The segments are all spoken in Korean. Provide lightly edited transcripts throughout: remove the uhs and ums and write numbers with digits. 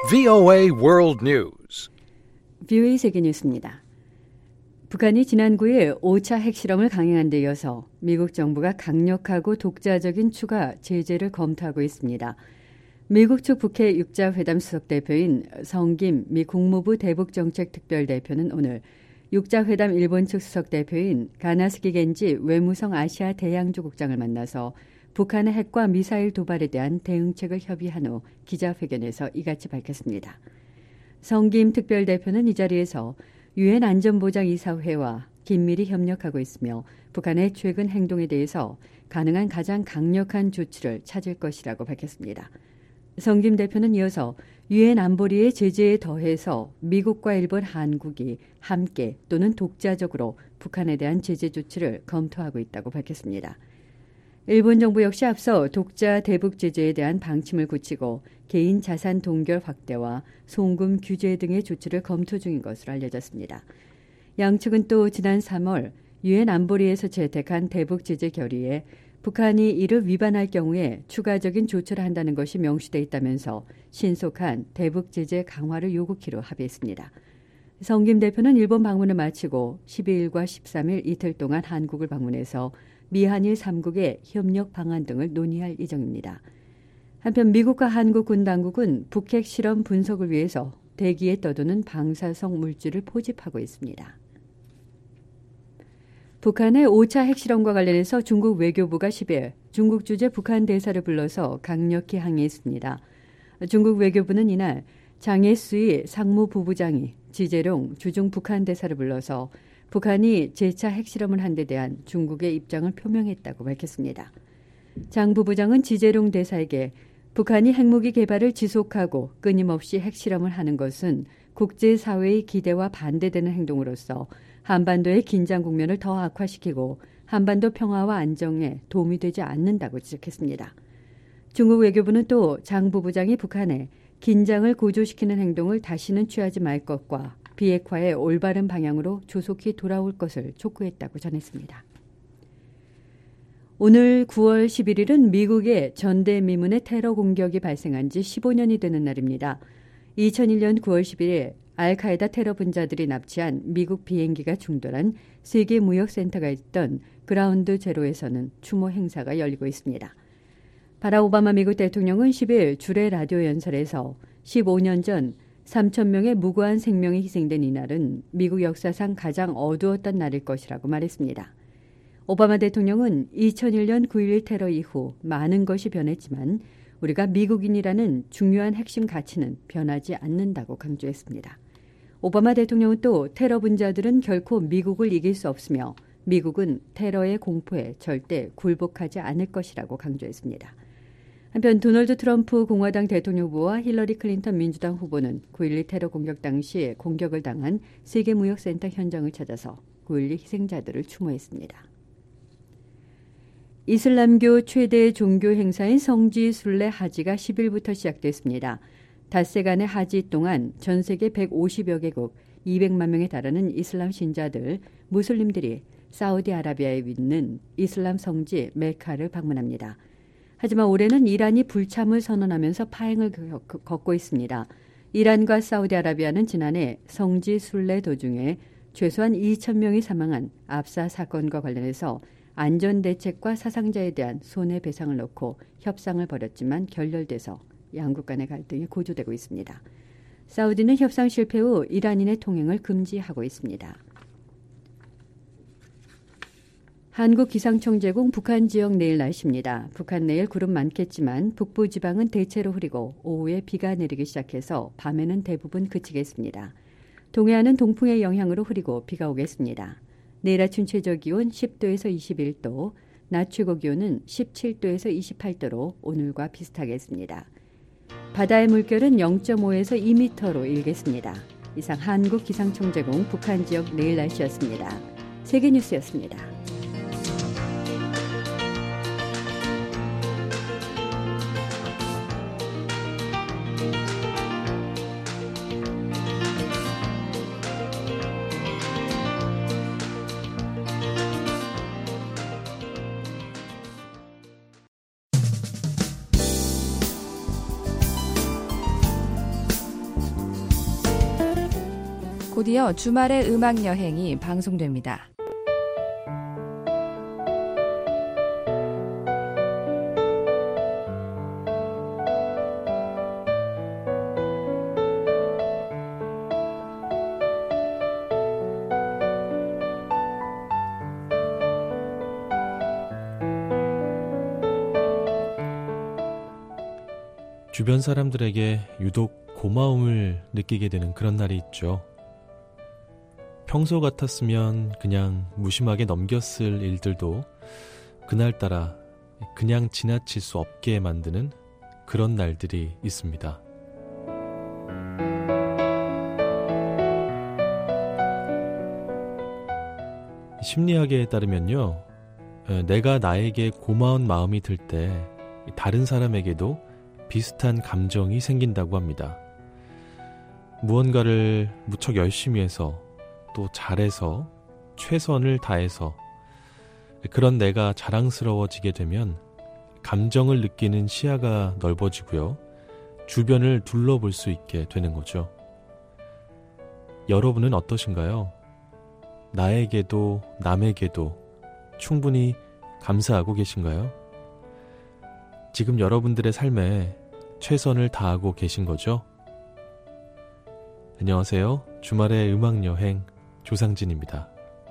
VOA World News. VOA 세계 뉴스입니다. 북한이 지난 9일 5차 핵실험을 강행한 데 이어서 미국 정부가 강력하고 독자적인 추가 제재를 검토하고 있습니다. 미국 측 북해 육자회담 수석대표인 성김 미 국무부 대북정책특별대표는 오늘 육자회담 일본 측 수석대표인 가나스키 겐지 외무성 아시아 대양조국장을 만나서 북한의 핵과 미사일 도발에 대한 대응책을 협의한 후 기자회견에서 이같이 밝혔습니다. 성김 특별대표는 이 자리에서 유엔 안전보장이사회와 긴밀히 협력하고 있으며 북한의 최근 행동에 대해서 가능한 가장 강력한 조치를 찾을 것이라고 밝혔습니다. 성김 대표는 이어서 유엔 안보리의 제재에 더해서 미국과 일본, 한국이 함께 또는 독자적으로 북한에 대한 제재 조치를 검토하고 있다고 밝혔습니다. 일본 정부 역시 앞서 독자 대북 제재에 대한 방침을 굳히고 개인 자산 동결 확대와 송금 규제 등의 조치를 검토 중인 것으로 알려졌습니다. 양측은 또 지난 3월 유엔 안보리에서 채택한 대북 제재 결의에 북한이 이를 위반할 경우에 추가적인 조처를 한다는 것이 명시돼 있다면서 신속한 대북 제재 강화를 요구키로 합의했습니다. 성김 대표는 일본 방문을 마치고 12일과 13일 이틀 동안 한국을 방문해서 미한일 3국의 협력 방안 등을 논의할 예정입니다. 한편 미국과 한국 군 당국은 북핵 실험 분석을 위해서 대기에 떠도는 방사성 물질을 포집하고 있습니다. 북한의 5차 핵실험과 관련해서 중국 외교부가 10일 중국 주재 북한 대사를 불러서 강력히 항의했습니다. 중국 외교부는 이날 장예수이 상무부부장이 지재룡 주중 북한 대사를 불러서 북한이 제2차 핵실험을 한 데 대한 중국의 입장을 표명했다고 밝혔습니다. 장 부부장은 지재룡 대사에게 북한이 핵무기 개발을 지속하고 끊임없이 핵실험을 하는 것은 국제사회의 기대와 반대되는 행동으로서 한반도의 긴장 국면을 더 악화시키고 한반도 평화와 안정에 도움이 되지 않는다고 지적했습니다. 중국 외교부는 또 장 부부장이 북한에 긴장을 고조시키는 행동을 다시는 취하지 말 것과 비핵화의 올바른 방향으로 조속히 돌아올 것을 촉구했다고 전했습니다. 오늘 9월 11일은 미국의 전대미문의 테러 공격이 발생한 지 15년이 되는 날입니다. 2001년 9월 11일 알카에다 테러 분자들이 납치한 미국 비행기가 충돌한 세계무역센터가 있던 그라운드 제로에서는 추모 행사가 열리고 있습니다. 바락 오바마 미국 대통령은 10일 주례 라디오 연설에서 15년 전 3,000명의 무고한 생명이 희생된 이날은 미국 역사상 가장 어두웠던 날일 것이라고 말했습니다. 오바마 대통령은 2001년 9.11 테러 이후 많은 것이 변했지만 우리가 미국인이라는 중요한 핵심 가치는 변하지 않는다고 강조했습니다. 오바마 대통령은 또 테러 분자들은 결코 미국을 이길 수 없으며 미국은 테러의 공포에 절대 굴복하지 않을 것이라고 강조했습니다. 한편 도널드 트럼프 공화당 대통령 후보와 힐러리 클린턴 민주당 후보는 9.12 테러 공격 당시 공격을 당한 세계무역센터 현장을 찾아서 9.12 희생자들을 추모했습니다. 이슬람교 최대 종교 행사인 성지 순례 하지가 10일부터 시작됐습니다. 닷새간의 하지 동안 전 세계 150여 개국 200만 명에 달하는 이슬람 신자들, 무슬림들이 사우디아라비아에 있는 이슬람 성지 메카를 방문합니다. 하지만 올해는 이란이 불참을 선언하면서 파행을 겪고 있습니다. 이란과 사우디아라비아는 지난해 성지 순례 도중에 최소한 2,000명이 사망한 압사 사건과 관련해서 안전대책과 사상자에 대한 손해배상을 놓고 협상을 벌였지만 결렬돼서 양국 간의 갈등이 고조되고 있습니다. 사우디는 협상 실패 후 이란인의 통행을 금지하고 있습니다. 한국기상청 제공 북한 지역 내일 날씨입니다. 북한 내일 구름 많겠지만 북부 지방은 대체로 흐리고 오후에 비가 내리기 시작해서 밤에는 대부분 그치겠습니다. 동해안은 동풍의 영향으로 흐리고 비가 오겠습니다. 내일 아침 최저기온 10도에서 21도, 낮 최고기온은 17도에서 28도로 오늘과 비슷하겠습니다. 바다의 물결은 0.5에서 2m로 일겠습니다. 이상 한국기상청 제공 북한 지역 내일 날씨였습니다. 세계뉴스였습니다. 곧이어 주말의 음악 여행이 방송됩니다. 주변 사람들에게 유독 고마움을 느끼게 되는 그런 날이 있죠. 평소 같았으면 그냥 무심하게 넘겼을 일들도 그날따라 그냥 지나칠 수 없게 만드는 그런 날들이 있습니다. 심리학에 따르면요, 내가 나에게 고마운 마음이 들 때 다른 사람에게도 비슷한 감정이 생긴다고 합니다. 무언가를 무척 열심히 해서 또 잘해서 최선을 다해서 그런 내가 자랑스러워지게 되면 감정을 느끼는 시야가 넓어지고요. 주변을 둘러볼 수 있게 되는 거죠. 여러분은 어떠신가요? 나에게도 남에게도 충분히 감사하고 계신가요? 지금 여러분들의 삶에 최선을 다하고 계신 거죠? 안녕하세요. 주말의 음악여행 조상진입니다.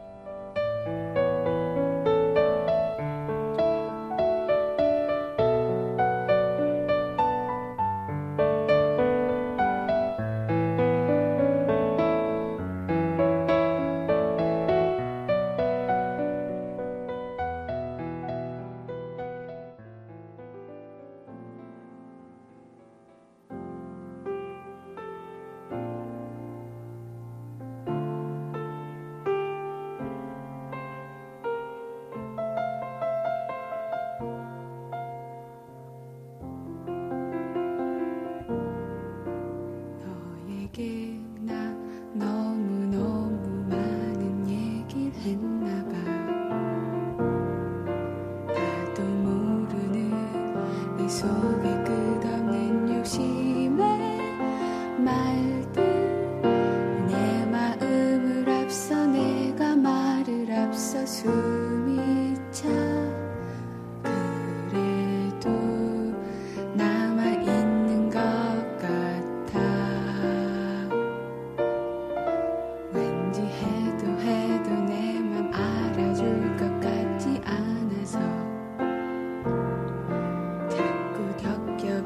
나 너무너무 많은 얘기를 했나봐. 나도 모르는 내 속에 끝없는 욕심의 말들, 내 마음을 앞서 내가 말을 앞서 숨이 차. 그래도 남아있는 것 같아. 왠지 해도 내 맘 알아줄 것 같지 않아서 자꾸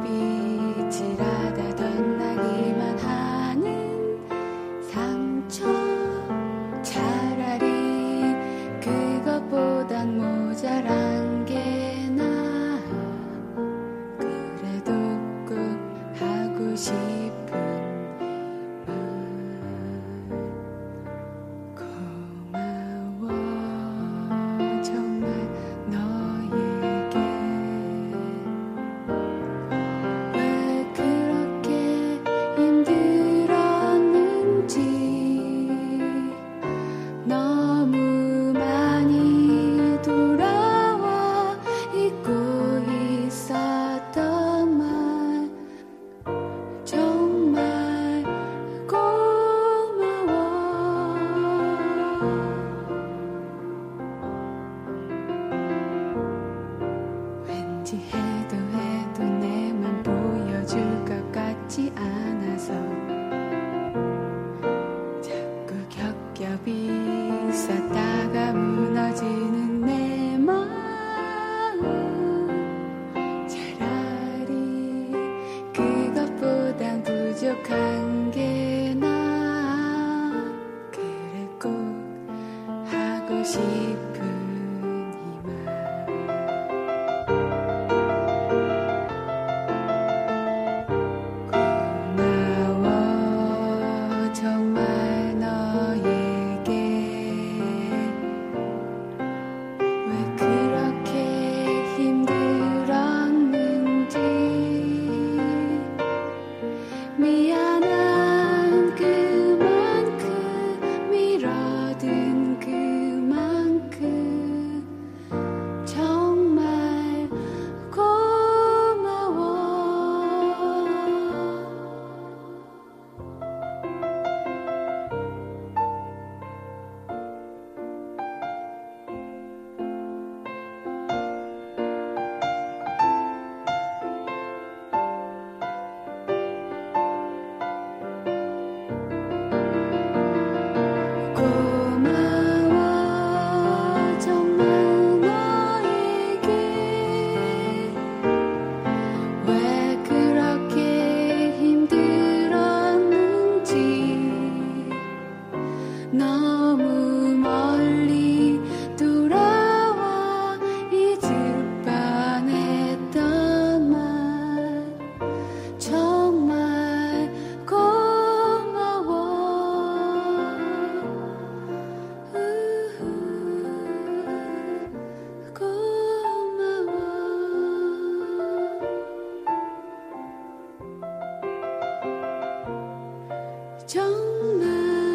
정말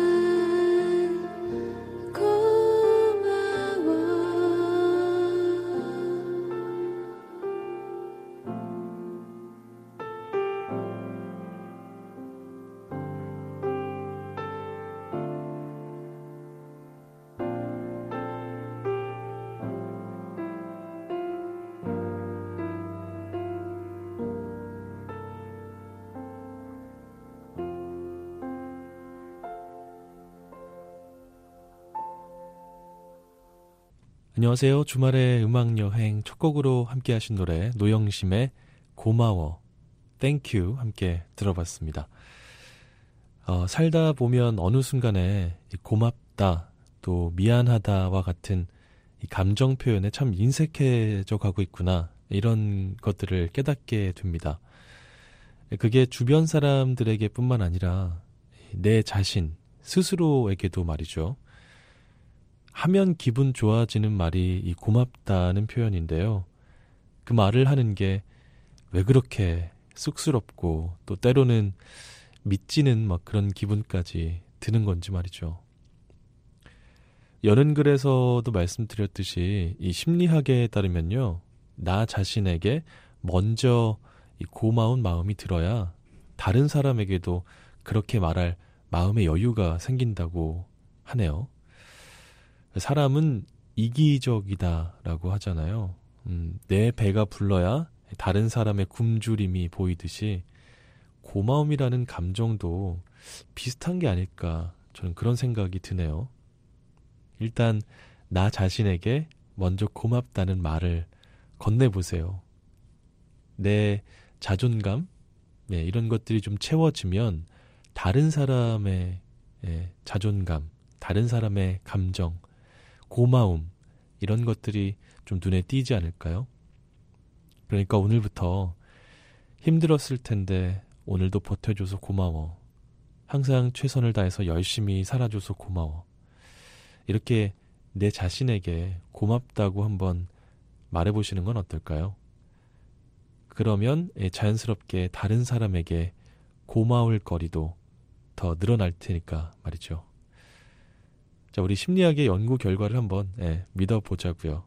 고마워. 안녕하세요. 주말의 음악여행 첫 곡으로 함께 하신 노래 노영심의 고마워, 땡큐 함께 들어봤습니다. 살다 보면 어느 순간에 고맙다 또 미안하다와 같은 이 감정 표현에 참 인색해져 가고 있구나, 이런 것들을 깨닫게 됩니다. 그게 주변 사람들에게 뿐만 아니라 내 자신 스스로에게도 말이죠. 하면 기분 좋아지는 말이 이 고맙다는 표현인데요. 그 말을 하는 게 왜 그렇게 쑥스럽고 또 때로는 미치는 막 그런 기분까지 드는 건지 말이죠. 여는 글에서도 말씀드렸듯이 이 심리학에 따르면요, 나 자신에게 먼저 이 고마운 마음이 들어야 다른 사람에게도 그렇게 말할 마음의 여유가 생긴다고 하네요. 사람은 이기적이다라고 하잖아요. 내 배가 불러야 다른 사람의 굶주림이 보이듯이 고마움이라는 감정도 비슷한 게 아닐까, 저는 그런 생각이 드네요. 일단 나 자신에게 먼저 고맙다는 말을 건네보세요. 내 자존감, 이런 것들이 좀 채워지면 다른 사람의 자존감, 다른 사람의 감정, 고마움, 이런 것들이 좀 눈에 띄지 않을까요? 그러니까 오늘부터 힘들었을 텐데 오늘도 버텨줘서 고마워. 항상 최선을 다해서 열심히 살아줘서 고마워. 이렇게 내 자신에게 고맙다고 한번 말해보시는 건 어떨까요? 그러면 자연스럽게 다른 사람에게 고마울 거리도 더 늘어날 테니까 말이죠. 자, 우리 심리학의 연구 결과를 한번 믿어보자고요.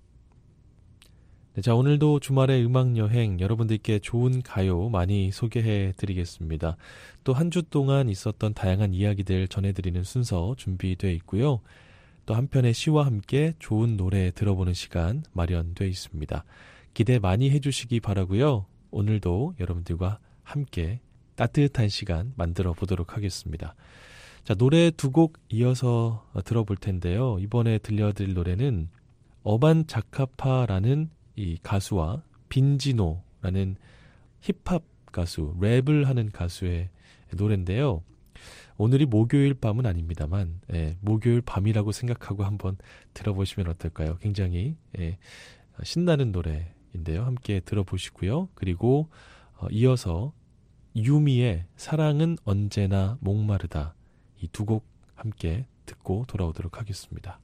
자, 오늘도 주말의 음악여행, 여러분들께 좋은 가요 많이 소개해드리겠습니다. 또 한 주 동안 있었던 다양한 이야기들 전해드리는 순서 준비되어 있고요. 또 한편의 시와 함께 좋은 노래 들어보는 시간 마련되어 있습니다. 기대 많이 해주시기 바라고요. 오늘도 여러분들과 함께 따뜻한 시간 만들어 보도록 하겠습니다. 자, 노래 두 곡 이어서 들어볼 텐데요. 이번에 들려드릴 노래는 어반 자카파라는 이 가수와 빈지노라는 힙합 가수, 랩을 하는 가수의 노래인데요. 오늘이 목요일 밤은 아닙니다만 목요일 밤이라고 생각하고 한번 들어보시면 어떨까요? 굉장히 신나는 노래인데요. 함께 들어보시고요. 그리고 이어서 유미의 사랑은 언제나 목마르다, 이 두 곡 함께 듣고 돌아오도록 하겠습니다.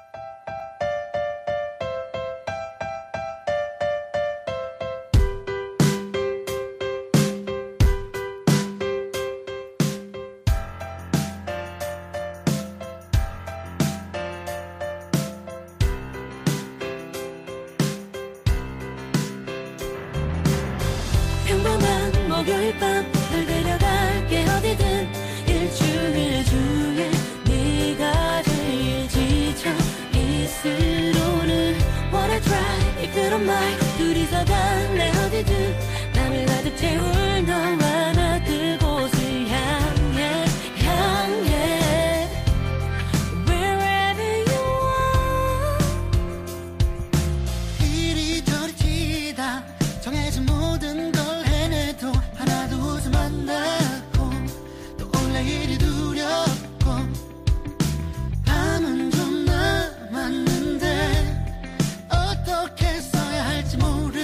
평범한 목요일 밤 널 데려갈게 어디든 일주일 중에 네가 제일 지쳐 있으로는 What I try if you don't mind 둘이서 갈래 어디든 맘을 가득 채울 너와 나 그곳을 향해 Wherever you are 이리저리 치다 정해진 모든 걸 해내도 하나도 웃음 안 나고 또 원래 일이 두렵고 밤은 좀 남았는데 어떻게 써야 할지 모르고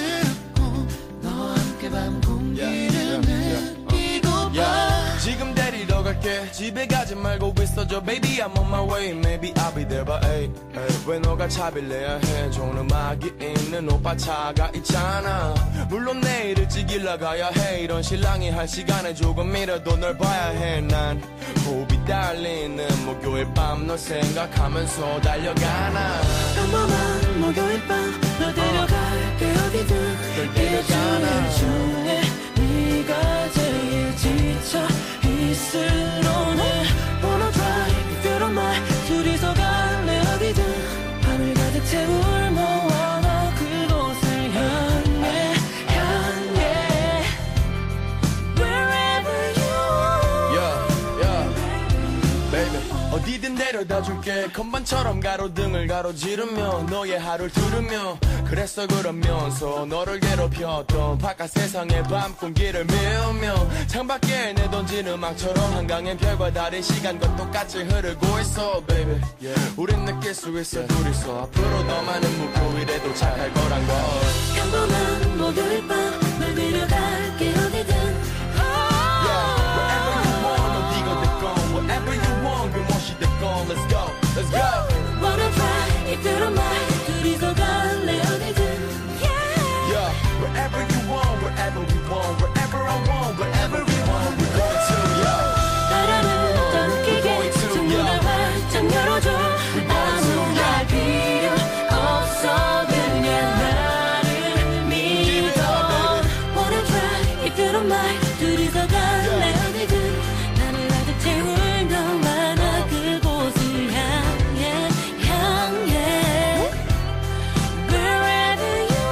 너와 함께 밤 공기를 느끼고 봐 지금 데리러 갈게 줄게 집에 가지 말고 있어줘 baby I'm on my way maybe I'll be there by 8 왜 너가 차비를 내야 해 좋은 음악이 있는 오빠 차가 있잖아 물론 내일 일찍 일 나가야 해 이런 신랑이 할 시간에 조금이라도 널 봐야 해 난 호흡이 달리는 목요일 밤 널 생각하면서 달려가나 평범한 목요일 밤 너 데려갈게 어디든 일주일 중에 네가 제일 지쳐 있으려네 Wanna drive if you don't mind 둘이서 갈래 어디든 밤을 가득 채울 너와 나 그곳을 향해 향해 Wherever you Yeah, baby 어디든 데려다 줄게 건반처럼 가로등을 가로지르며 너의 하루를 들으며 그랬어 그러면서 너를 괴롭혔던 바깥 세상의 밤 공기를 메우며 창밖에 내던진 음악처럼 한강엔 별과 달의 시간과 똑같이 흐르고 있어 baby 우린 느낄 수 있어 둘이서 앞으로 더 많은 목요일에 도착할 거란 걸 평범한 목요일 밤 널 데려갈게 어디든 Wherever you want 어디가 됐건 Whatever you want 그 무엇이 됐건 Let's go Let's go Wanna try if you don't mind 둘이서 갈래 어디든 Yeah Wherever you want Wherever we want Wherever I want Wherever we want We're going to yeah 바람을 떠느끼게 창문을 활짝 열어줘 아무 말 필요 없어 그냥 나를 믿어 Wanna try if you don't mind 둘이서 갈래 어디든 나를 가득 채울 너와 나 그곳을 향해 향해 Wherever you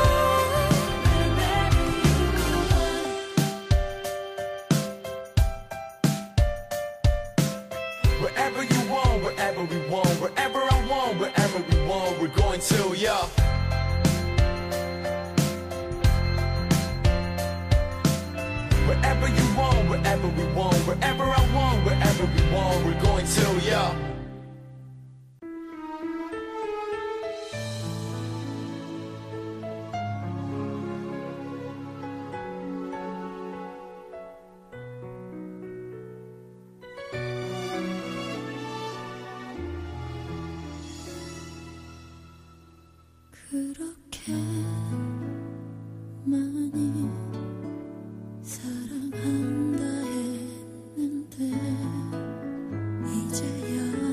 Wherever you want Wherever we want Wherever I want Wherever we want We're going to yeah Wherever you want Wherever we want Wherever I want Wherever we want We're going to yeah 그렇게 많이 사랑한다 했는데 이제야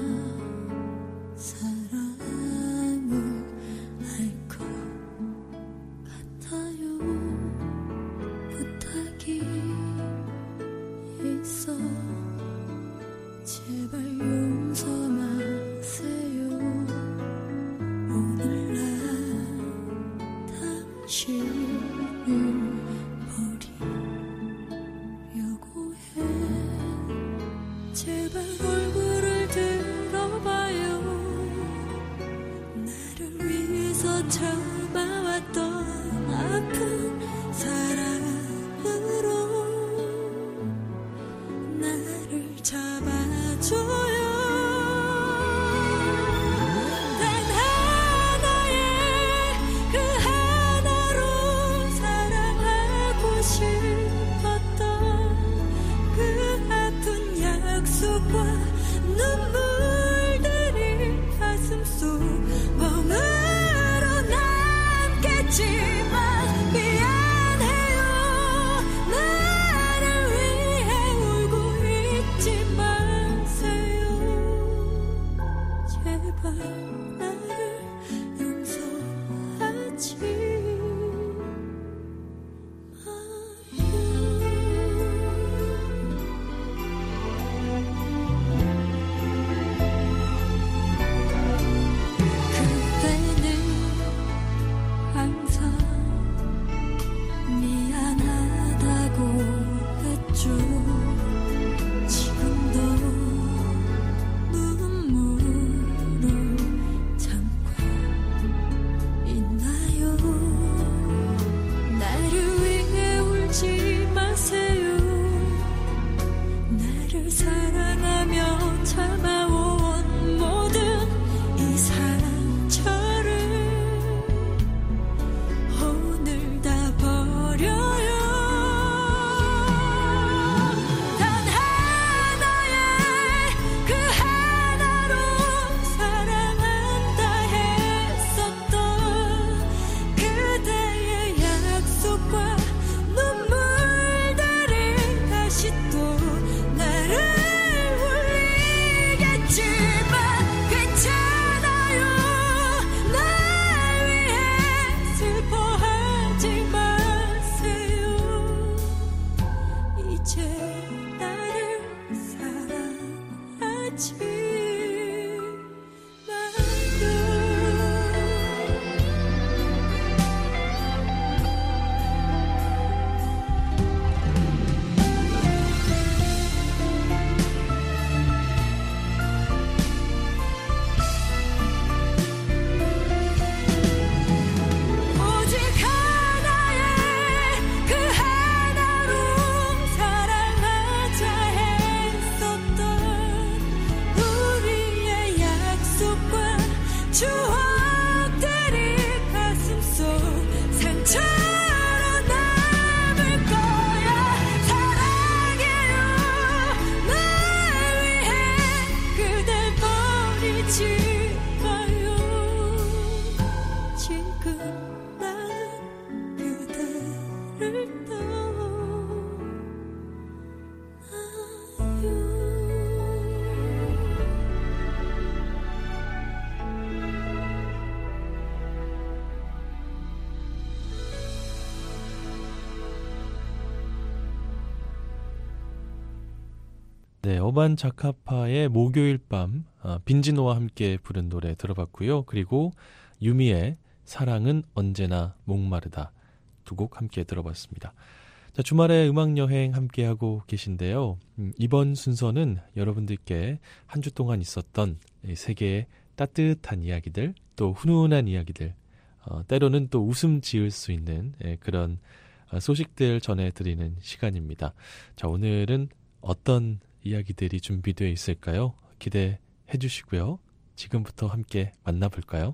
네, 어반자카파의 목요일 밤 빈지노와 함께 부른 노래 들어봤고요. 그리고 유미의 사랑은 언제나 목마르다 두 곡 함께 들어봤습니다. 자, 주말에 음악여행 함께하고 계신데요. 이번 순서는 여러분들께 한 주 동안 있었던 세계의 따뜻한 이야기들, 또 훈훈한 이야기들, 때로는 또 웃음 지을 수 있는 그런 소식들 전해드리는 시간입니다. 자, 오늘은 어떤 이야기들이 준비되어 있을까요? 기대해 주시고요. 지금부터 함께 만나볼까요?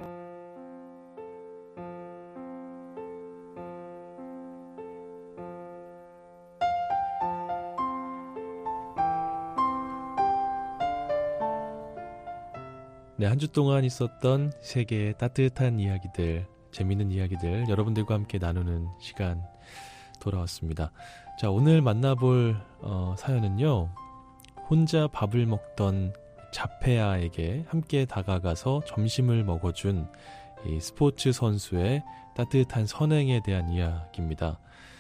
네, 한 주 동안 있었던 세계의 따뜻한 이야기들, 재미있는 이야기들 여러분들과 함께 나누는 시간 돌아왔습니다. 자, 오늘 만나볼 사연은요. 혼자 밥을 먹던 자페아에게 함께 다가가서 점심을 먹어준 이 스포츠 선수의 따뜻한 선행에 대한 이야기입니다.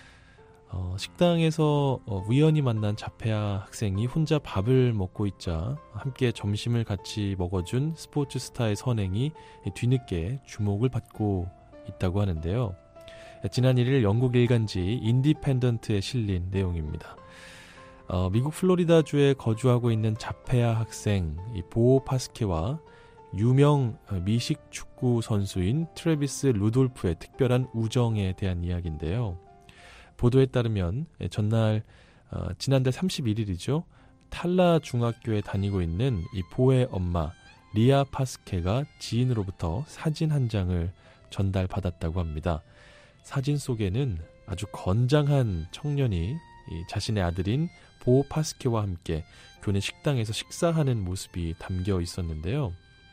식당에서 우연히 만난 자페아 학생이 혼자 밥을 먹고 있자 함께 점심을 같이 먹어준 스포츠 스타의 선행이 뒤늦게 주목을 받고 있다고 하는데요. 지난 1일 영국 일간지 인디펜던트에 실린 내용입니다. 미국 플로리다주에 거주하고 있는 자페아 학생 보오 파스케와 유명 미식 축구 선수인 트래비스 루돌프의 특별한 우정에 대한 이야기인데요. 보도에 따르면 전날 지난달 31일이죠. 탈라 중학교에 다니고 있는 이 보의 엄마 리아 파스케가 지인으로부터 사진 한 장을 전달받았다고 합니다. 사진 속에는 아주 건장한 청년이 자신의 아들인 보 파스케와 함께 교내 식당에서 식사하는 모습이 담겨 있었는데요.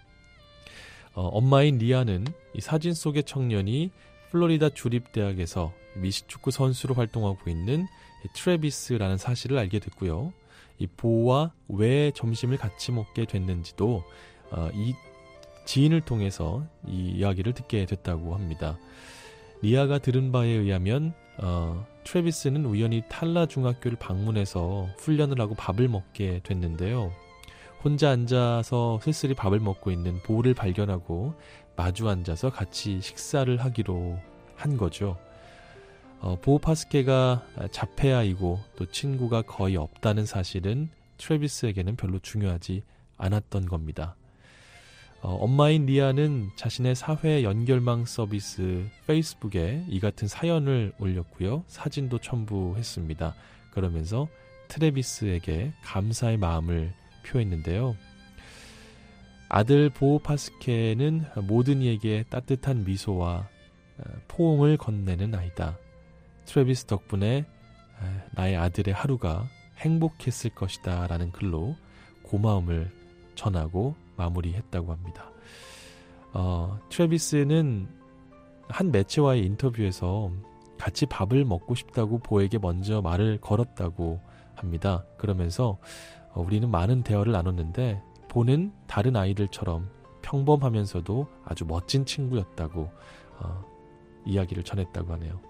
엄마인 리아는 이 사진 속의 청년이 플로리다 주립대학에서 미식축구 선수로 활동하고 있는 트래비스라는 사실을 알게 됐고요. 이 보와 왜 점심을 같이 먹게 됐는지도 이 지인을 통해서 이 이야기를 듣게 됐다고 합니다. 리아가 들은 바에 의하면 트래비스는 우연히 탈라 중학교를 방문해서 훈련을 하고 밥을 먹게 됐는데요. 혼자 앉아서 쓸쓸히 밥을 먹고 있는 보를 발견하고 마주 앉아서 같이 식사를 하기로 한 거죠. 보 파스케가 자페아이고 또 친구가 거의 없다는 사실은 트래비스에게는 별로 중요하지 않았던 겁니다. 엄마인 리아는 자신의 사회 연결망 서비스 페이스북에 이 같은 사연을 올렸고요. 사진도 첨부했습니다. 그러면서 트래비스에게 감사의 마음을 표했는데요. 아들 보 파스케는 모든 이에게 따뜻한 미소와 포옹을 건네는 아이다. 트래비스 덕분에 나의 아들의 하루가 행복했을 것이다 라는 글로 고마움을 전하고 마무리했다고 합니다. 트래비스는 한 매체와의 인터뷰에서 같이 밥을 먹고 싶다고 보에게 먼저 말을 걸었다고 합니다. 그러면서 우리는 많은 대화를 나눴는데 보는 다른 아이들처럼 평범하면서도 아주 멋진 친구였다고 이야기를 전했다고 하네요.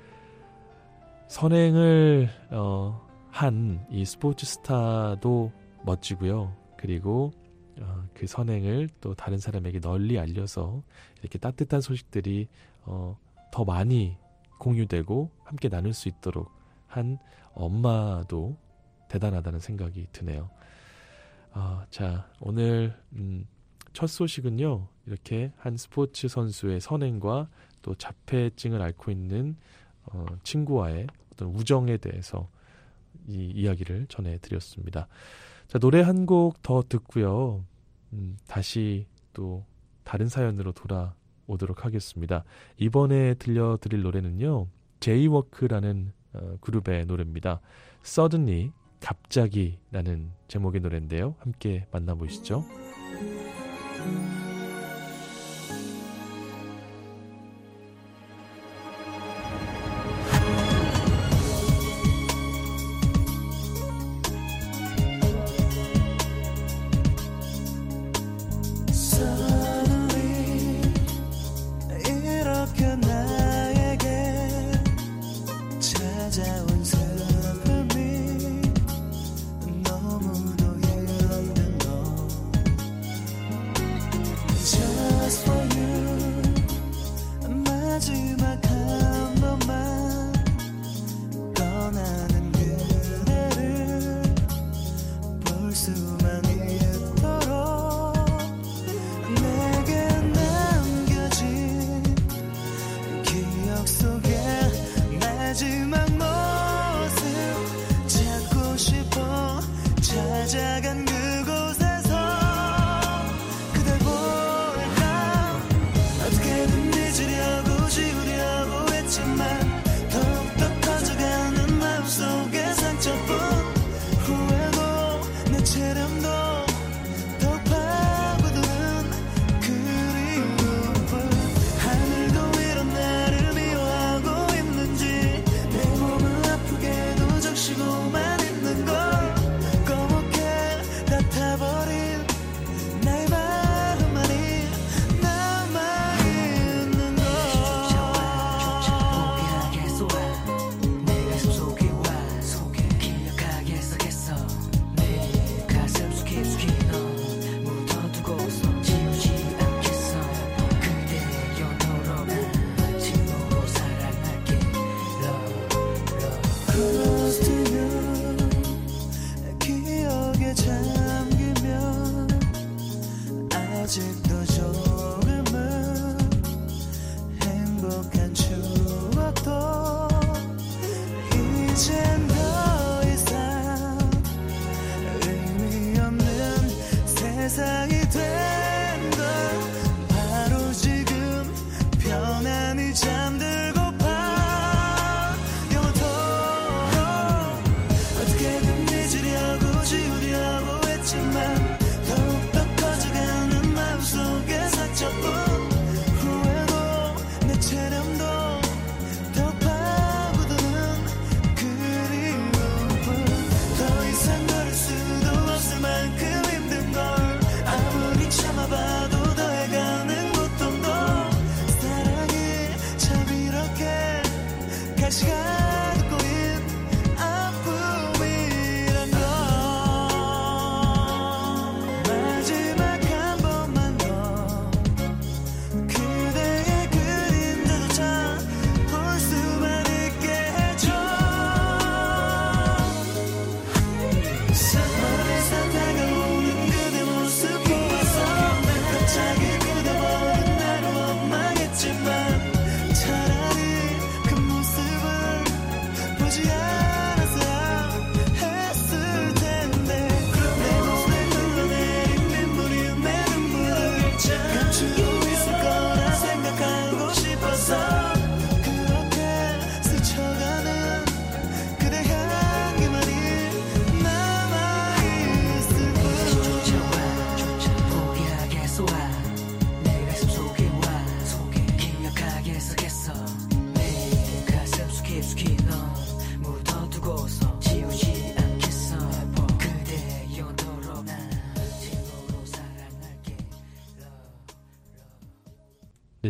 선행을 한 이 스포츠 스타도 멋지고요. 그리고 그 선행을 또 다른 사람에게 널리 알려서 이렇게 따뜻한 소식들이 더 많이 공유되고 함께 나눌 수 있도록 한 엄마도 대단하다는 생각이 드네요. 자, 오늘 첫 소식은요. 이렇게 한 스포츠 선수의 선행과 또 자폐증을 앓고 있는 친구와의 어떤 우정에 대해서 이 이야기를 전해드렸습니다. 자, 노래 한 곡 더 듣고요. 다시 또 다른 사연으로 돌아오도록 하겠습니다. 이번에 들려드릴 노래는요. 제이워크라는 그룹의 노래입니다. Suddenly, 갑자기라는 제목의 노래인데요. 함께 만나보시죠. 찾아온 슬픔이 너무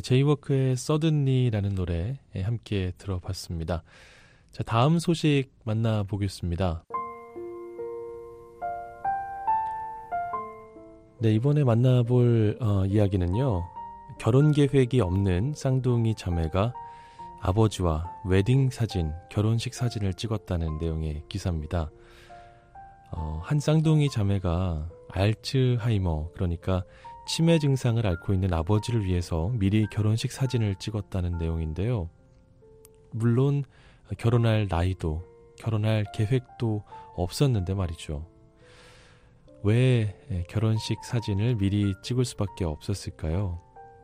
제이워크의 서든리라는 노래 함께 들어봤습니다. 자, 다음 소식 만나보겠습니다. 네, 이번에 만나볼 이야기는요. 결혼 계획이 없는 쌍둥이 자매가 아버지와 웨딩 사진, 결혼식 사진을 찍었다는 내용의 기사입니다. 한 쌍둥이 자매가 알츠하이머, 그러니까 치매 증상을 앓고 있는 아버지를 위해서 미리 결혼식 사진을 찍었다는 내용인데요. 물론 결혼할 나이도 결혼할 계획도 없었는데 말이죠. 왜 결혼식 사진을 미리 찍을 수밖에 없었을까요?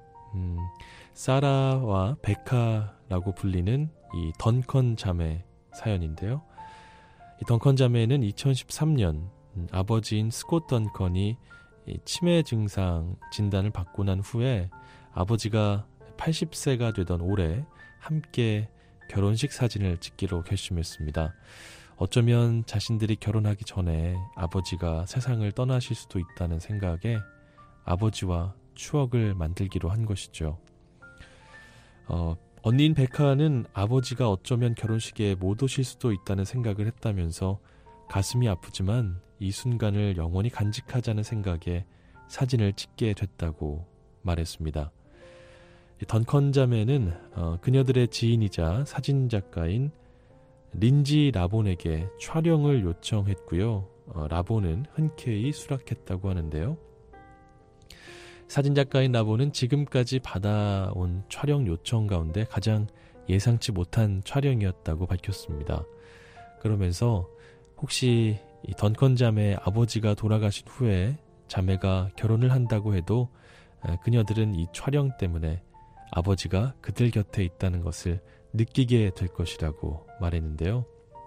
사라와 베카라고 불리는 이 던컨 자매 사연인데요. 이 던컨 자매는 2013년 아버지인 스콧 던컨이 치매 증상 진단을 받고 난 후에 아버지가 80세가 되던 올해 함께 결혼식 사진을 찍기로 결심했습니다. 어쩌면 자신들이 결혼하기 전에 아버지가 세상을 떠나실 수도 있다는 생각에 아버지와 추억을 만들기로 한 것이죠. 언니인 베카는 아버지가 어쩌면 결혼식에 못 오실 수도 있다는 생각을 했다면서 가슴이 아프지만 이 순간을 영원히 간직하자는 생각에 사진을 찍게 됐다고 말했습니다. 던컨 자매는 그녀들의 지인이자 사진작가인 린지 라본에게 촬영을 요청했고요. 라본은 흔쾌히 수락했다고 하는데요. 사진작가인 라본은 지금까지 받아온 촬영 요청 가운데 가장 예상치 못한 촬영이었다고 밝혔습니다. 그러면서 혹시 이 던컨 자매의 아버지가 돌아가신 후에 자매가 결혼을 한다고 해도 그녀들은 이 촬영 때문에 아버지가 그들 곁에 있다는 것을 느끼게 될 것이라고 말했는데요.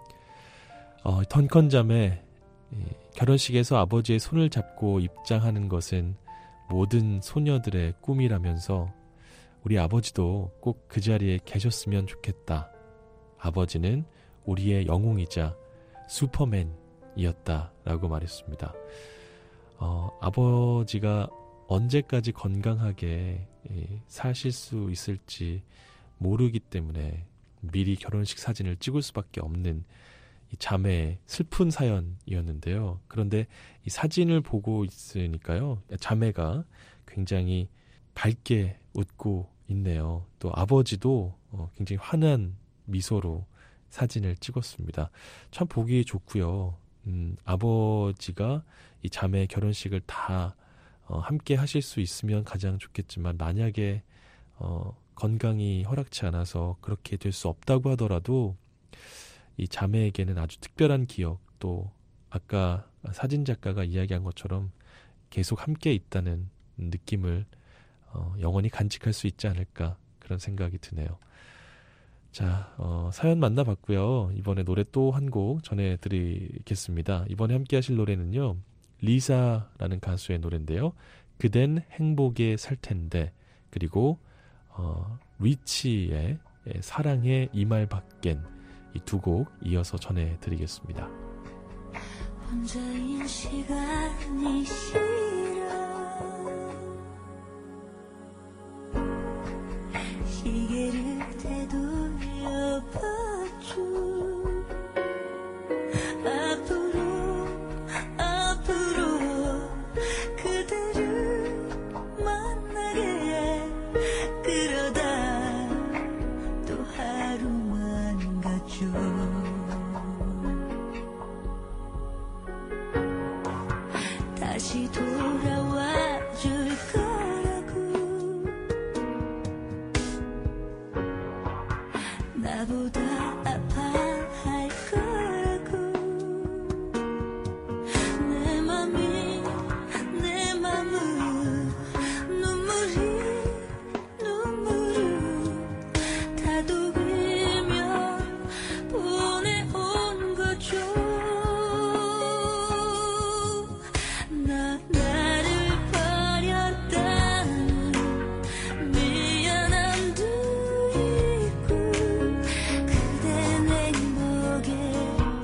던컨 자매, 결혼식에서 아버지의 손을 잡고 입장하는 것은 모든 소녀들의 꿈이라면서 우리 아버지도 꼭 그 자리에 계셨으면 좋겠다. 아버지는 우리의 영웅이자 슈퍼맨이었다라고 말했습니다. 아버지가 언제까지 건강하게 사실 수 있을지 모르기 때문에 미리 결혼식 사진을 찍을 수밖에 없는 이 자매의 슬픈 사연이었는데요. 그런데 이 사진을 보고 있으니까요, 자매가 굉장히 밝게 웃고 있네요. 또 아버지도 굉장히 환한 미소로 사진을 찍었습니다. 참 보기 좋고요. 아버지가 이 자매의 결혼식을 다 함께 하실 수 있으면 가장 좋겠지만 만약에 건강이 허락치 않아서 그렇게 될 수 없다고 하더라도 이 자매에게는 아주 특별한 기억, 또 아까 사진작가가 이야기한 것처럼 계속 함께 있다는 느낌을 영원히 간직할 수 있지 않을까, 그런 생각이 드네요. 자, 사연 만나봤고요. 이번에 노래 또 한 곡 전해드리겠습니다. 이번에 함께 하실 노래는요, 리사라는 가수의 노래인데요. 그댄 행복에 살 텐데, 그리고 리치의 사랑의 이 말 밖엔, 이 두 곡 이어서 전해드리겠습니다. 혼자인 시간이 싫어 시계를 되돌려봤죠. 앞으로 그대를 만나게 그러다 또 하루만 가죠. 다시 돌아와 줄 거라고 나보다 아파할 거라고 내 맘은 눈물을 다독이며 보내온 거죠. 나를 버렸다는 미안함도 있고 그댄 행복에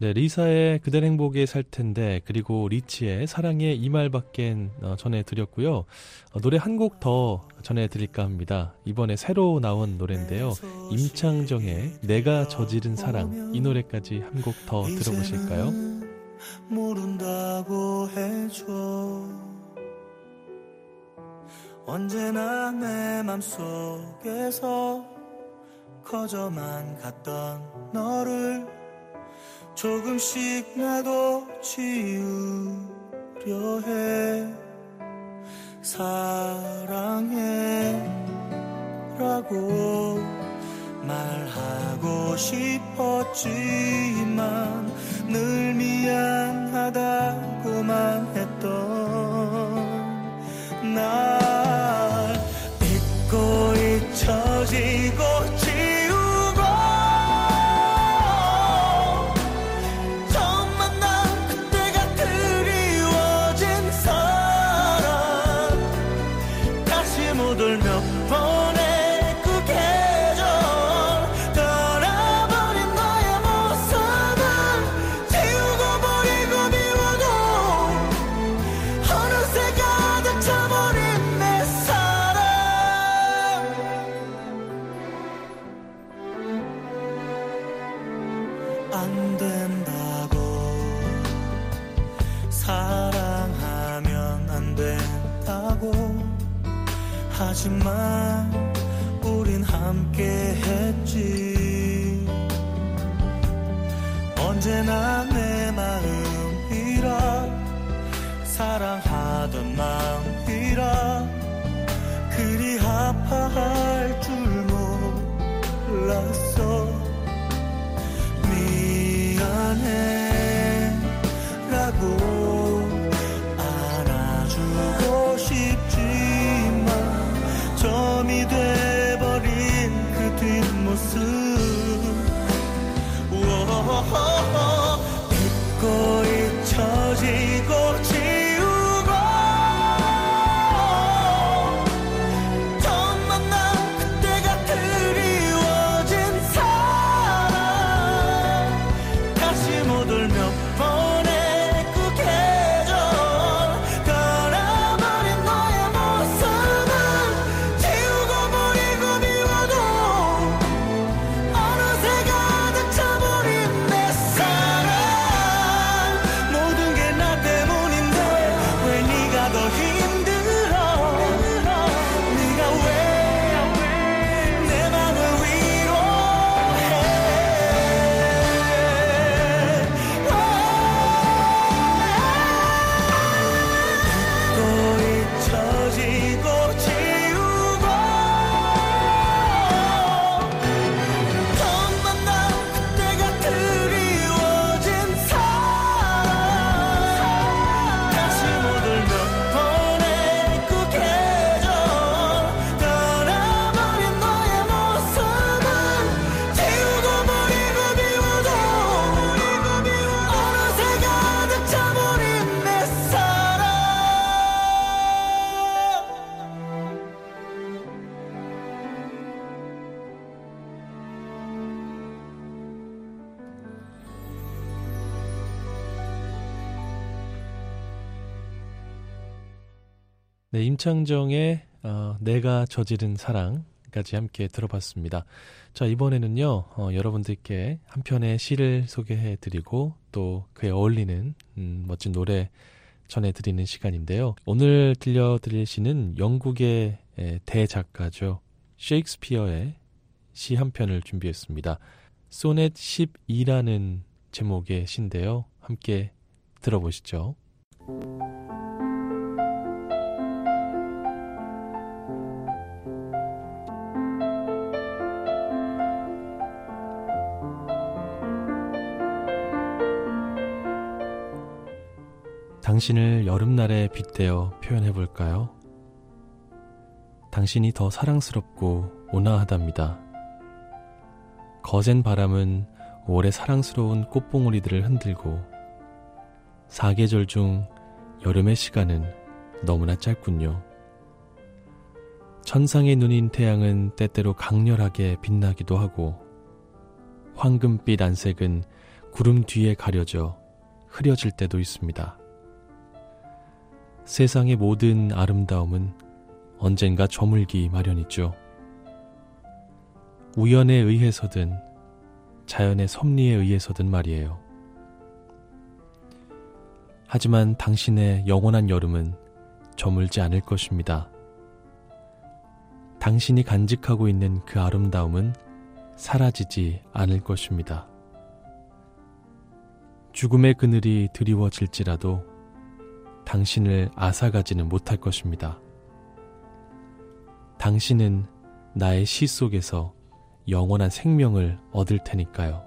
네, 리사의 그댈 행복에 살 텐데, 그리고 리치의 사랑의 이 말밖엔 전해드렸고요. 노래 한 곡 더 전해드릴까 합니다. 이번에 새로 나온 노래인데요. 임창정의 내가 저지른 사랑, 이 노래까지 한 곡 더 들어보실까요? 모른다고 해줘. 언제나 내 맘속에서 커져만 갔던 너를 조금씩 나도 지우려 해. 사랑해 라고 말하고 싶었지만 늘 미안하다고만 했던 날 잊고 잊혀지고 지우고 처음 만난 그때가 그리워진 사람 다시 못 올 몇 번의 그 계절 떠나버린 너의 모습은 지우고 버리고 미워도 어느새 가득 차버린 내 사랑. 안 된다고 사랑하면 안 된다고 하지만 우린 함께 했지. 언제나 내 마음이라 사랑하던 마음이라 그리 아파할 줄 몰랐어. 미안해 라고 안아주고 싶지만 점이 돼버린 그 뒷모습 잊고 잊혀지고 지우고 처음 만난 그때가 그리워진 사람 다시 못 올 몇 번의 그 계절 떠나버린 너의 모습은 지우고 버리고 미워도 어느새 가득 차버린 내 사랑. 모든 게 나 때문인데 왜 네가 더 힘들어. 네가 왜 내 맘을 위로해. 또 잊혀지고 지우고 처음 만난 그때가 그리워진 사람 다시 못 올 몇 번의 그 계절 떠나버린 너의 모습은 지우고 버리고 미워도 어느새 가득 차버린 내 사랑. 네, 임창정의 내가 저지른 사랑까지 함께 들어봤습니다. 자, 이번에는요, 여러분들께 한 편의 시를 소개해드리고 또 그에 어울리는 멋진 노래 전해드리는 시간인데요. 오늘 들려드릴 시는 영국의 대작가죠. 셰익스피어의 시 한 편을 준비했습니다. 소넷 12라는 제목의 시인데요. 함께 들어보시죠. 당신을 여름날에 빗대어 표현해볼까요? 당신이 더 사랑스럽고 온화하답니다. 거센 바람은 올해 사랑스러운 꽃봉오리들을 흔들고 사계절 중 여름의 시간은 너무나 짧군요. 천상의 눈인 태양은 때때로 강렬하게 빛나기도 하고 황금빛 안색은 구름 뒤에 가려져 흐려질 때도 있습니다. 세상의 모든 아름다움은 언젠가 저물기 마련이죠. 우연에 의해서든 자연의 섭리에 의해서든 말이에요. 하지만 당신의 영원한 여름은 저물지 않을 것입니다. 당신이 간직하고 있는 그 아름다움은 사라지지 않을 것입니다. 죽음의 그늘이 드리워질지라도 당신을 앗아가지는 못할 것입니다. 당신은 나의 시 속에서 영원한 생명을 얻을 테니까요.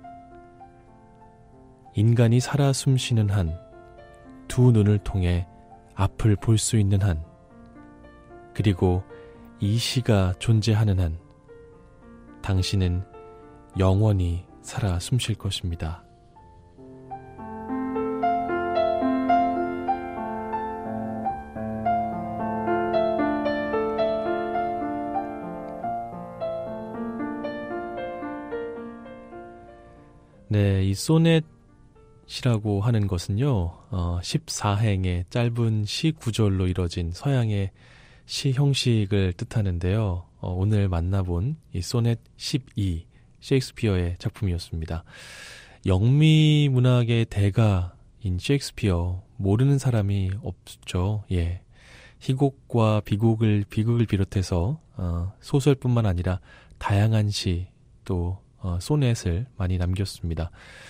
인간이 살아 숨쉬는 한, 두 눈을 통해 앞을 볼 수 있는 한, 그리고 이 시가 존재하는 한, 당신은 영원히 살아 숨쉴 것입니다. 네, 이 소넷이라고 하는 것은요, 14행의 짧은 시 구절로 이뤄진 서양의 시 형식을 뜻하는데요. 오늘 만나본 이 소넷 12, 셰익스피어의 작품이었습니다. 영미 문학의 대가인 셰익스피어, 모르는 사람이 없죠. 예. 희곡과 비극을 비롯해서 소설뿐만 아니라 다양한 시, 또 소넷을 많이 남겼습니다.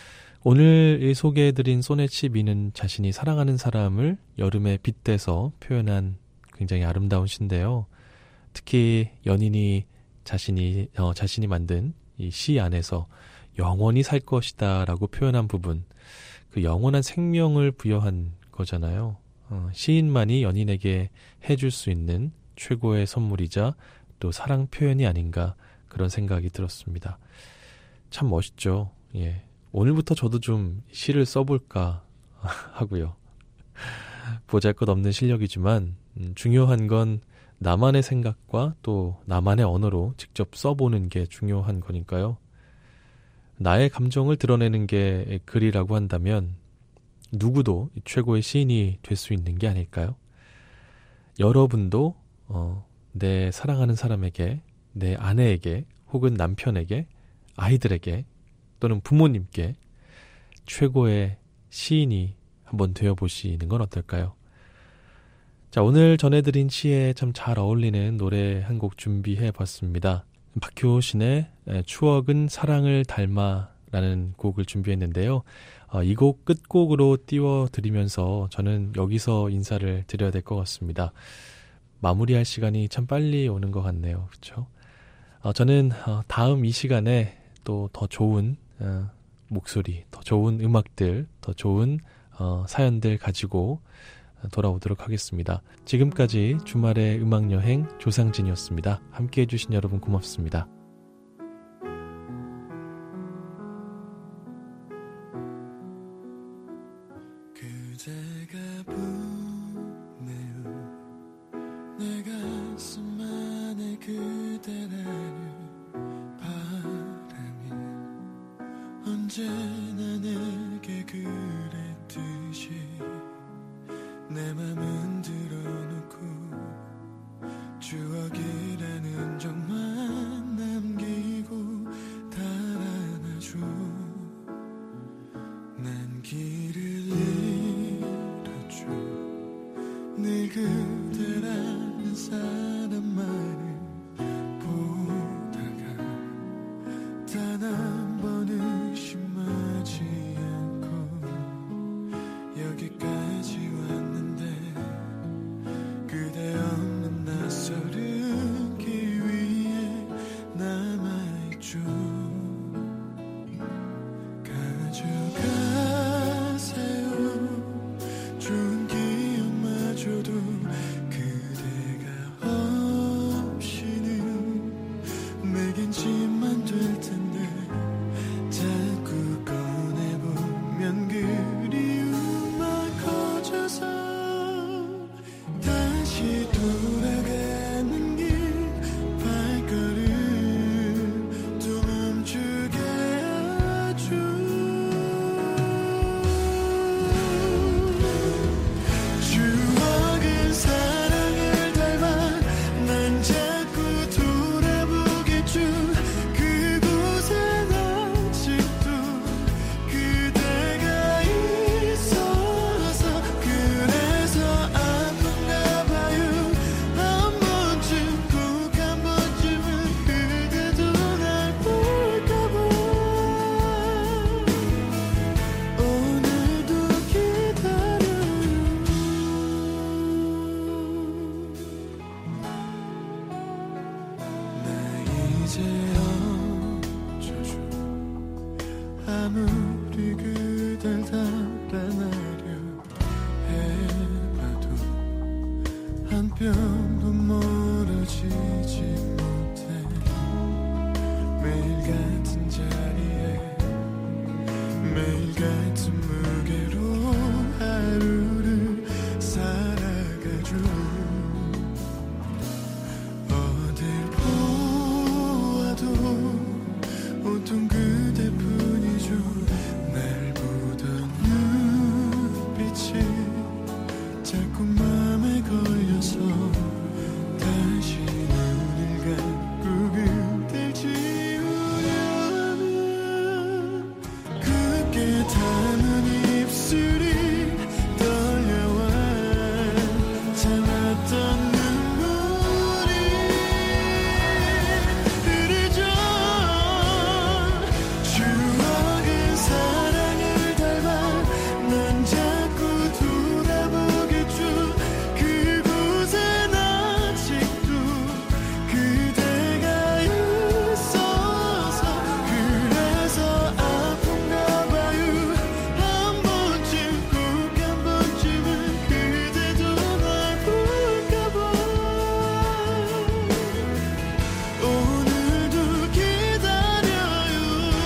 오늘 소개해드린 소넷 12는 자신이 사랑하는 사람을 여름에 빗대서 표현한 굉장히 아름다운 시인데요. 특히 연인이 자신이 만든 이 시 안에서 영원히 살 것이다 라고 표현한 부분, 그 영원한 생명을 부여한 거잖아요. 시인만이 연인에게 해줄 수 있는 최고의 선물이자 또 사랑 표현이 아닌가, 그런 생각이 들었습니다. 참 멋있죠. 예. 오늘부터 저도 좀 시를 써볼까 하고요. 보잘것없는 실력이지만 중요한 건 나만의 생각과 또 나만의 언어로 직접 써보는 게 중요한 거니까요. 나의 감정을 드러내는 게 글이라고 한다면 누구도 최고의 시인이 될 수 있는 게 아닐까요? 여러분도 내 사랑하는 사람에게, 내 아내에게, 혹은 남편에게, 아이들에게, 또는 부모님께 최고의 시인이 한번 되어보시는 건 어떨까요? 자, 오늘 전해드린 시에 참 잘 어울리는 노래 한 곡 준비해봤습니다. 박효신의 추억은 사랑을 닮아 라는 곡을 준비했는데요. 이 곡 끝곡으로 띄워드리면서 저는 여기서 인사를 드려야 될 것 같습니다. 마무리할 시간이 참 빨리 오는 것 같네요. 그렇죠? 저는 다음 이 시간에 또 더 좋은 목소리, 더 좋은 음악들, 더 좋은 사연들 가지고 돌아오도록 하겠습니다. 지금까지 주말의 음악여행 조상진이었습니다. 함께 해주신 여러분 고맙습니다. 그대가 보내요 내 가슴 안에 그대라는 바람이 언제나 내게 그랬듯이 내 맘은 들어놓고 추억이라는 적만 남기고 달아나줘. 난 길을 잃었죠. 늘 그대라는 사람만을 보다가 단 한 번은 심하지 않고 여기까지 왔는데 그대 없는 낯설은 길 위에 이제 어쩌죠 아무리 그댈 달아나려 해봐도 한 뼘도 멀어지지 못해 매일 같은 자리에 매일 같은 무게로 하루를 살아가죠 어딜 보아도 온통 그대뿐이죠 날 보던 눈빛이 자꾸 맘에 걸려서 다시 눈을 감고 그댈 지우려면 굳게 담은 입술이 떨려와 참았던 눈물이 흐르죠 추억은 사랑을 닮아 난 자꾸 돌아보겠죠 그곳엔 아직도 그대가 있어서 그래서 아픈가 봐요 한 번쯤 꼭 한 번쯤은 그대도 날 볼까 봐 오늘도 기다려요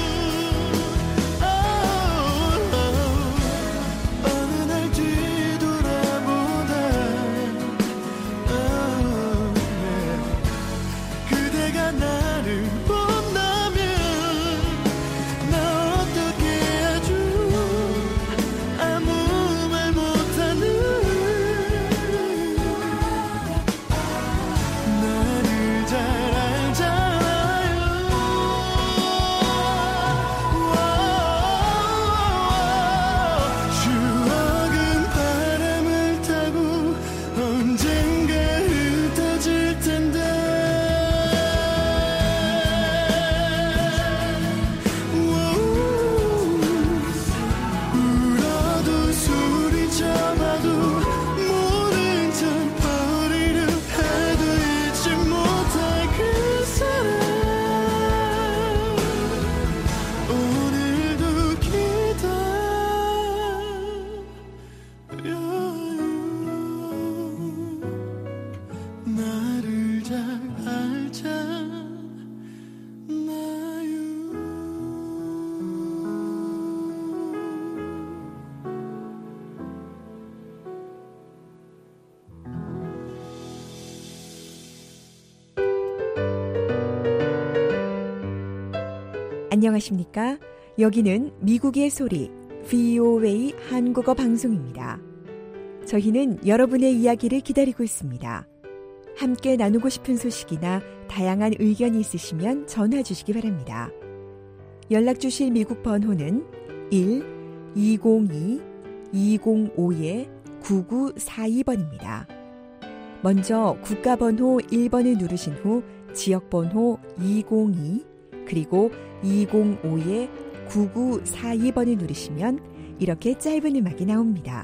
어느 날 뒤돌아보다 그대가 나를 본다면 나 어떻게 하죠 아무 말 못하는 나를 잘 알잖아요 추억은 바람을 타고 언젠가 흩어질 텐데 울어도 소리쳐봐도 모른 척 버리려 해도 잊지 못할 그 사람 오늘도 기다려요 나를 잘 알잖아요 안녕하십니까? 여기는 미국의 소리 VOA 한국어 방송입니다. 저희는 여러분의 이야기를 기다리고 있습니다. 함께 나누고 싶은 소식이나 다양한 의견이 있으시면 전화 주시기 바랍니다. 연락 주실 미국 번호는 1-202-205-9942번입니다. 먼저 국가번호 1번을 누르신 후 지역번호 202 그리고 205-9942번을 누르시면 이렇게 짧은 음악이 나옵니다.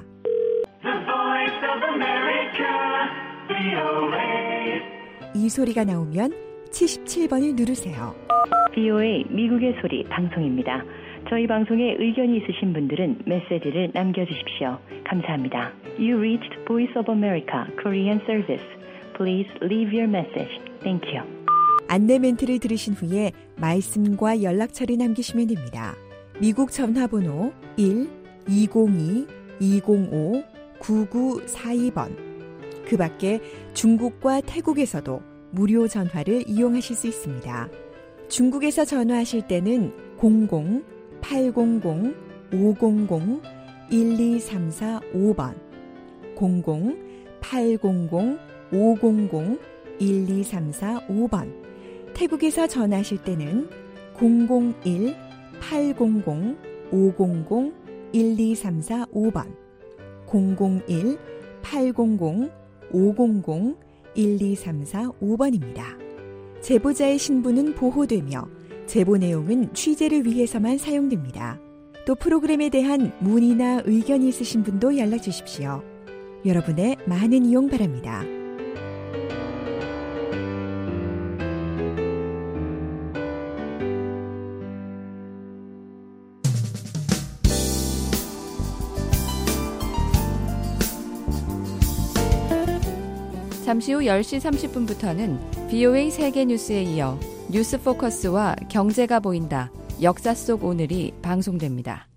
이 소리가 나오면 77번을 누르세요. VOA 미국의 소리 방송입니다. 저희 방송에 의견이 있으신 분들은 메시지를 남겨주십시오. 감사합니다. You reached Voice of America Korean Service. Please leave your message. Thank you. 안내 멘트를 들으신 후에 말씀과 연락처를 남기시면 됩니다. 미국 전화번호 1-202-205-9942번. 그 밖에 중국과 태국에서도 무료 전화를 이용하실 수 있습니다. 중국에서 전화하실 때는 00-800-500-1234-5번 00-800-500-1234-5번 태국에서 전화하실 때는 001-800-500-1234-5번 001-800-500-1234-5번입니다. 제보자의 신분은 보호되며 제보 내용은 취재를 위해서만 사용됩니다. 또 프로그램에 대한 문의나 의견이 있으신 분도 연락 주십시오. 여러분의 많은 이용 바랍니다. 잠시 후 10시 30분부터는 VOA 세계뉴스에 이어 뉴스 포커스와 경제가 보인다. 역사 속 오늘이 방송됩니다.